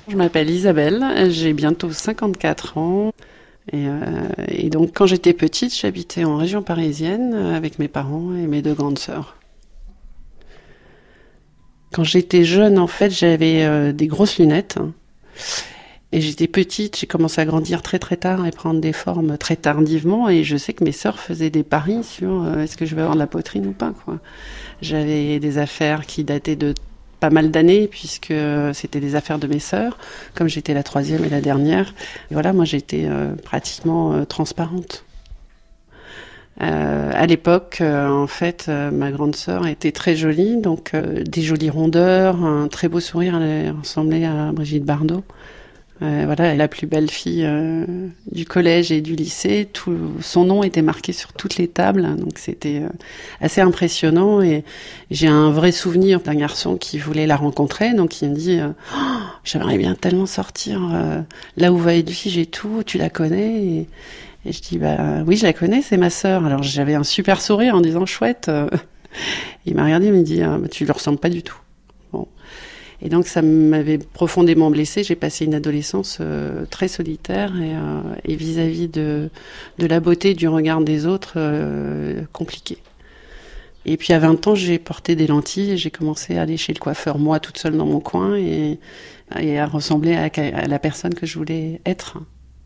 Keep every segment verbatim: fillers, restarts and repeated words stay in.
Je m'appelle Isabelle, j'ai bientôt cinquante-quatre ans. Et, euh, et donc quand j'étais petite, j'habitais en région parisienne avec mes parents et mes deux grandes sœurs. Quand j'étais jeune, en fait, j'avais euh, des grosses lunettes. Et j'étais petite, j'ai commencé à grandir très très tard et prendre des formes très tardivement. Et je sais que mes sœurs faisaient des paris sur euh, est-ce que je vais avoir de la poitrine ou pas, quoi. J'avais des affaires qui dataient de pas mal d'années, puisque c'était des affaires de mes sœurs, comme j'étais la troisième et la dernière. Et voilà, moi j'étais euh, pratiquement euh, transparente. Euh, à l'époque, euh, en fait, euh, ma grande sœur était très jolie, donc euh, des jolies rondeurs, un très beau sourire, elle ressemblait à Brigitte Bardot. Euh, voilà, elle est la plus belle fille euh, du collège et du lycée. Tout, son nom était marqué sur toutes les tables, donc c'était euh, assez impressionnant. Et j'ai un vrai souvenir d'un garçon qui voulait la rencontrer, donc il me dit euh, oh, j'aimerais bien tellement sortir euh, là où va Edwige et tout. Tu la connais? Et, et je dis bah oui, je la connais, c'est ma sœur. Alors j'avais un super sourire en disant chouette. Il m'a regardé, il me dit ah, bah, tu lui ressembles pas du tout. Bon. Et donc ça m'avait profondément blessée. J'ai passé une adolescence euh, très solitaire et, euh, et vis-à-vis de, de la beauté du regard des autres, euh, compliquée. Et puis à vingt ans, j'ai porté des lentilles et j'ai commencé à aller chez le coiffeur, moi toute seule dans mon coin, et, et à ressembler à, à la personne que je voulais être.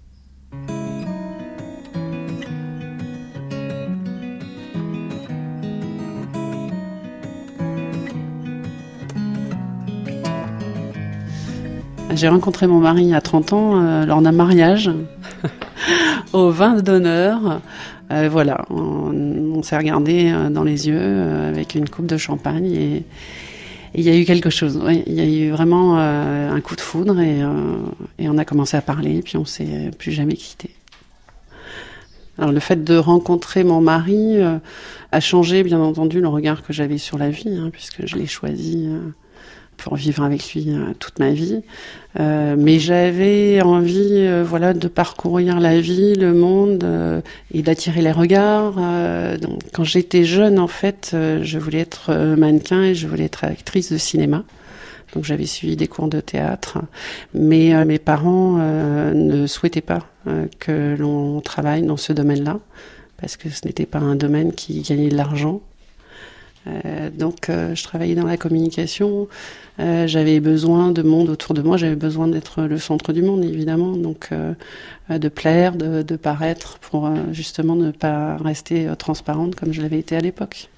J'ai rencontré mon mari à trente ans euh, lors d'un mariage au vin d'honneur. Euh, voilà, on, on s'est regardé euh, dans les yeux euh, avec une coupe de champagne et il y a eu quelque chose. Oui, il y a eu vraiment euh, un coup de foudre et, euh, et on a commencé à parler et puis on s'est plus jamais quittés. Alors le fait de rencontrer mon mari euh, a changé bien entendu le regard que j'avais sur la vie, hein, puisque je l'ai choisi euh, pour vivre avec lui euh, toute ma vie. Euh, mais j'avais envie euh, voilà, de parcourir la vie, le monde euh, et d'attirer les regards. Euh, donc, quand j'étais jeune, en fait, euh, je voulais être euh, mannequin et je voulais être actrice de cinéma. Donc j'avais suivi des cours de théâtre. Mais euh, mes parents euh, ne souhaitaient pas euh, que l'on travaille dans ce domaine-là, parce que ce n'était pas un domaine qui gagnait de l'argent. Euh, donc euh, je travaillais dans la communication, euh, j'avais besoin de monde autour de moi, j'avais besoin d'être le centre du monde évidemment, donc euh, de plaire, de, de paraître pour euh, justement ne pas rester euh, transparente comme je l'avais été à l'époque.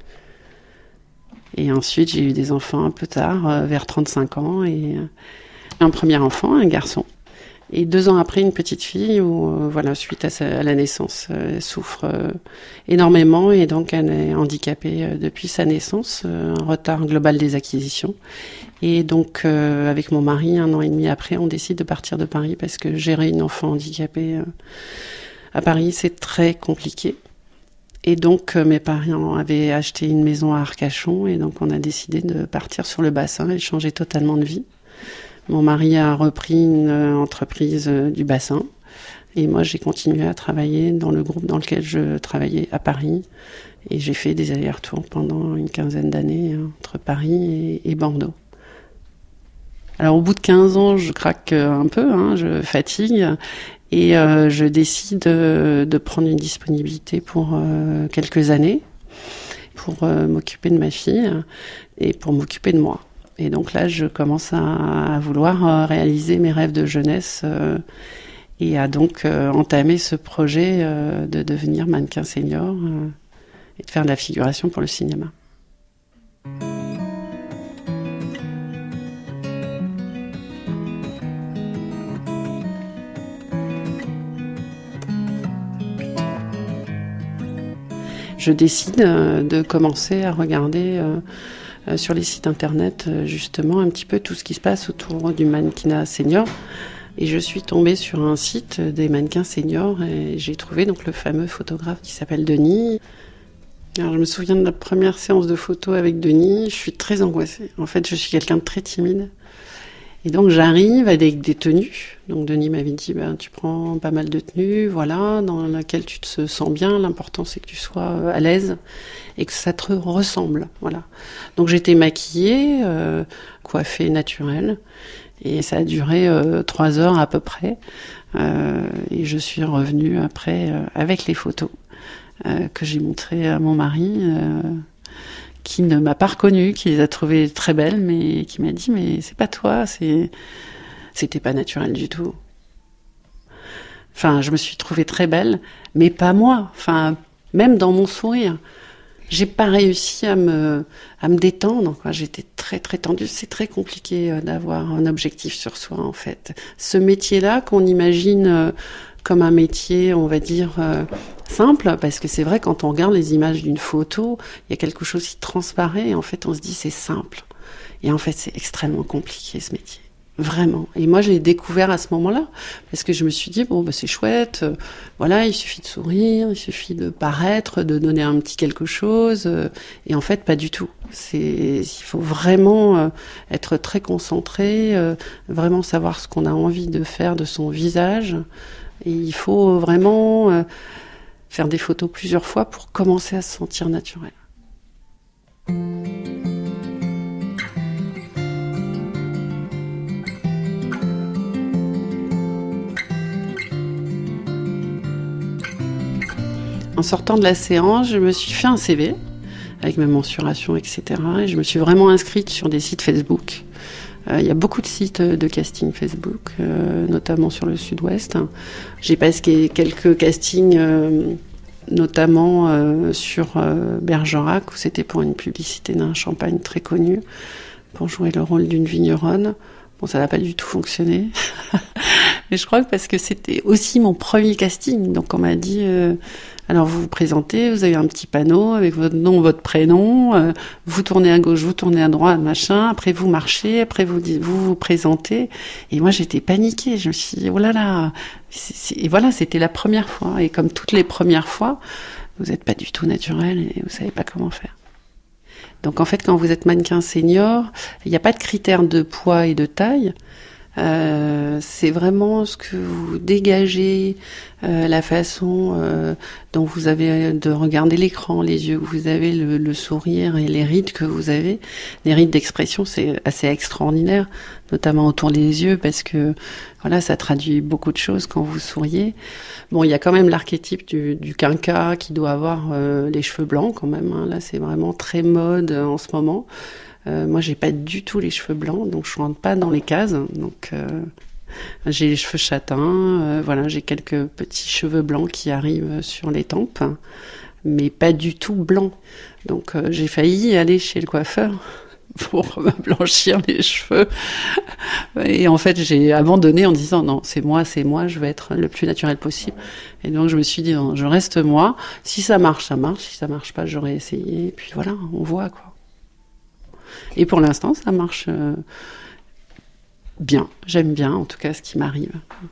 Et ensuite j'ai eu des enfants un peu tard, euh, vers trente-cinq ans, et euh, un premier enfant, un garçon. Et deux ans après, une petite fille où, euh, voilà, suite à, sa, à la naissance, euh, elle souffre euh, énormément et donc elle est handicapée euh, depuis sa naissance, euh, un retard global des acquisitions. Et donc, euh, avec mon mari, un an et demi après, on décide de partir de Paris parce que gérer une enfant handicapée euh, à Paris, c'est très compliqué. Et donc, euh, mes parents avaient acheté une maison à Arcachon et donc on a décidé de partir sur le bassin et de changer totalement de vie. Mon mari a repris une entreprise du bassin et moi j'ai continué à travailler dans le groupe dans lequel je travaillais à Paris et j'ai fait des allers-retours pendant une quinzaine d'années entre Paris et, et Bordeaux. Alors au bout de quinze ans, je craque un peu, hein, je fatigue et euh, je décide de, de prendre une disponibilité pour euh, quelques années pour euh, m'occuper de ma fille et pour m'occuper de moi. Et donc là, je commence à, à vouloir réaliser mes rêves de jeunesse euh, et à donc euh, entamer ce projet euh, de devenir mannequin senior euh, et de faire de la figuration pour le cinéma. Je décide euh, de commencer à regarder euh, Euh, sur les sites internet, euh, justement, un petit peu tout ce qui se passe autour du mannequinat senior. Et je suis tombée sur un site des mannequins seniors et j'ai trouvé donc le fameux photographe qui s'appelle Denis. Alors je me souviens de la première séance de photo avec Denis, je suis très angoissée. En fait, je suis quelqu'un de très timide. Et donc j'arrive avec des tenues. Donc Denis m'avait dit, ben, tu prends pas mal de tenues, voilà, dans laquelle tu te sens bien. L'important c'est que tu sois à l'aise et que ça te ressemble, voilà. Donc j'étais maquillée, euh, coiffée naturelle. Et ça a duré euh, trois heures à peu près. Euh, et je suis revenue après euh, avec les photos euh, que j'ai montrées à mon mari, euh, qui ne m'a pas reconnue, qui les a trouvées très belles, mais qui m'a dit « mais c'est pas toi, c'est... » C'était pas naturel du tout. Enfin, je me suis trouvée très belle, mais pas moi. Enfin, même dans mon sourire. J'ai pas réussi à me, à me détendre, quoi. J'étais très, très tendue. C'est très compliqué euh, d'avoir un objectif sur soi, en fait. Ce métier-là, qu'on imagine euh, comme un métier, on va dire, euh, simple, parce que c'est vrai, quand on regarde les images d'une photo, il y a quelque chose qui transparaît, et en fait, on se dit, c'est simple. Et en fait, c'est extrêmement compliqué, ce métier. Vraiment. Et moi, je l'ai découvert à ce moment-là, parce que je me suis dit, bon, bah, c'est chouette, euh, voilà, il suffit de sourire, il suffit de paraître, de donner un petit quelque chose, euh, et en fait, pas du tout. C'est, il faut vraiment euh, être très concentré, euh, vraiment savoir ce qu'on a envie de faire de son visage, et il faut vraiment euh, faire des photos plusieurs fois pour commencer à se sentir naturel. En sortant de la séance, je me suis fait un C V avec mes mensurations, et cetera. Et je me suis vraiment inscrite sur des sites Facebook. Euh, il y a beaucoup de sites de casting Facebook, euh, notamment sur le sud-ouest. J'ai passé quelques castings, euh, notamment euh, sur euh, Bergerac, où c'était pour une publicité d'un champagne très connu, pour jouer le rôle d'une vigneronne. Bon, ça n'a pas du tout fonctionné. Mais je crois que parce que c'était aussi mon premier casting. Donc on m'a dit, euh, alors vous vous présentez, vous avez un petit panneau avec votre nom, votre prénom, euh, vous tournez à gauche, vous tournez à droite, machin, après vous marchez, après vous vous, vous présentez. Et moi j'étais paniquée, je me suis dit, oh là là. C'est, c'est... Et voilà, c'était la première fois. Et comme toutes les premières fois, vous n'êtes pas du tout naturel et vous savez pas comment faire. Donc en fait, quand vous êtes mannequin senior, il n'y a pas de critères de poids et de taille. Euh, c'est vraiment ce que vous dégagez, euh, la façon euh, dont vous avez de regarder l'écran, les yeux que vous avez, le, le sourire et les rides que vous avez. Les rides d'expression, c'est assez extraordinaire, notamment autour des yeux, parce que voilà, ça traduit beaucoup de choses quand vous souriez. Bon, il y a quand même l'archétype du, du quinca qui doit avoir euh, les cheveux blancs quand même. Hein. Là, c'est vraiment très mode euh, en ce moment. Euh, moi, j'ai pas du tout les cheveux blancs, donc je rentre pas dans les cases. Donc, euh, j'ai les cheveux châtains, euh, voilà, j'ai quelques petits cheveux blancs qui arrivent sur les tempes, mais pas du tout blancs. Donc, euh, j'ai failli aller chez le coiffeur pour me blanchir les cheveux. Et en fait, j'ai abandonné en disant non, c'est moi, c'est moi, je vais être le plus naturel possible. Et donc, je me suis dit non, je reste moi. Si ça marche, ça marche. Si ça marche pas, j'aurais essayé. Et puis voilà, on voit quoi. Et pour l'instant, ça marche euh, bien. J'aime bien, en tout cas, ce qui m'arrive.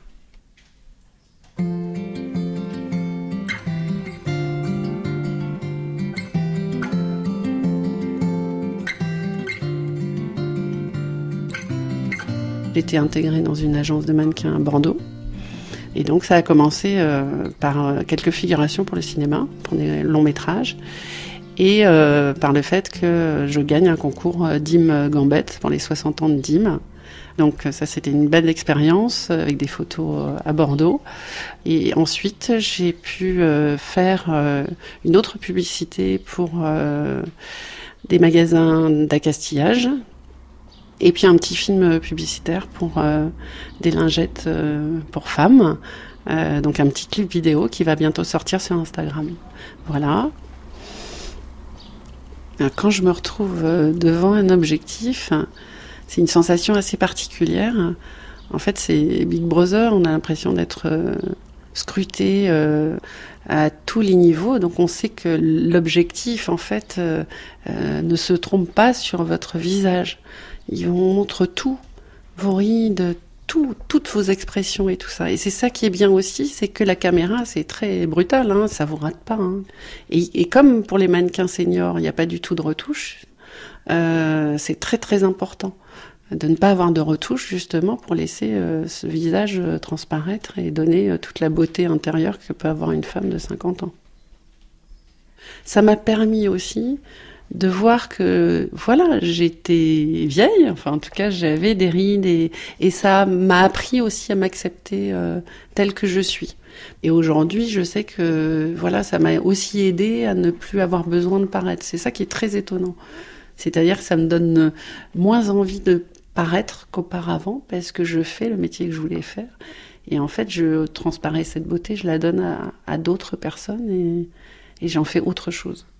J'ai été intégrée dans une agence de mannequins à Bordeaux. Et donc, ça a commencé euh, par quelques figurations pour le cinéma, pour des longs métrages. Et euh, par le fait que je gagne un concours D I M Gambette pour les soixante ans de D I M. Donc ça, c'était une belle expérience avec des photos à Bordeaux. Et ensuite, j'ai pu euh, faire euh, une autre publicité pour euh, des magasins d'accastillage. Et puis un petit film publicitaire pour euh, des lingettes euh, pour femmes. Euh, donc un petit clip vidéo qui va bientôt sortir sur Instagram. Voilà. Quand je me retrouve devant un objectif, c'est une sensation assez particulière. En fait, c'est Big Brother, on a l'impression d'être scruté à tous les niveaux. Donc on sait que l'objectif, en fait, ne se trompe pas sur votre visage. Il vous montre tout, vos rides, tout, toutes vos expressions et tout ça. Et c'est ça qui est bien aussi, c'est que la caméra, c'est très brutal, hein, ça vous rate pas. Hein. Et, et comme pour les mannequins seniors, il n'y a pas du tout de retouche, euh, c'est très très important de ne pas avoir de retouche, justement, pour laisser euh, ce visage euh, transparaître et donner euh, toute la beauté intérieure que peut avoir une femme de cinquante ans. Ça m'a permis aussi de voir que, voilà, j'étais vieille, enfin en tout cas j'avais des rides et, et ça m'a appris aussi à m'accepter euh, telle que je suis. Et aujourd'hui, je sais que, voilà, ça m'a aussi aidé à ne plus avoir besoin de paraître. C'est ça qui est très étonnant. C'est-à-dire que ça me donne moins envie de paraître qu'auparavant parce que je fais le métier que je voulais faire. Et en fait, je transparais cette beauté, je la donne à, à d'autres personnes et, et j'en fais autre chose.